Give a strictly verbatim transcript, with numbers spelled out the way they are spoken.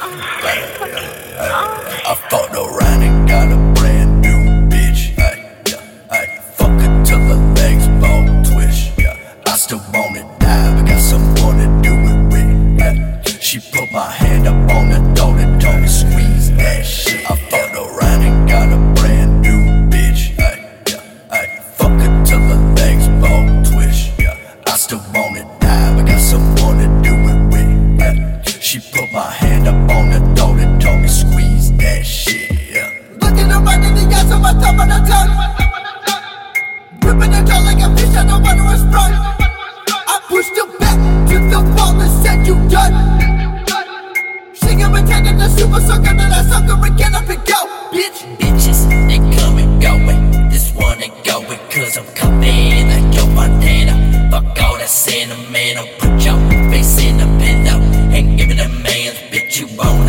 I fucked around and got a brand new bitch. Ay, yeah, ay, fuck her till her legs bone twitch. Yeah, I still wanna die, but got someone to do it with. Ay, she put my hand up on the door and told me squeeze that shit. I fucked around and got a brand new bitch. Ay, yeah, ay, fuck her till her legs bone twitch. Yeah, I still wanna die, but got someone to do it with. Ay, she put my hand up on the door and told me squeeze that shit. Yeah. Looking her right in the eyes on my top of the tongue, gripping her jaw like a fish out of water was sprung. I pushed her back to the wall and said, "You done?" She got me taking the super sucker, then I suck her and get up and go, bitch. Bitches, they come and going. This one ain't going cause I'm coming like your Montana. Fuck all that sentimental. Put your face in the pillow and give it a man's bitch you want.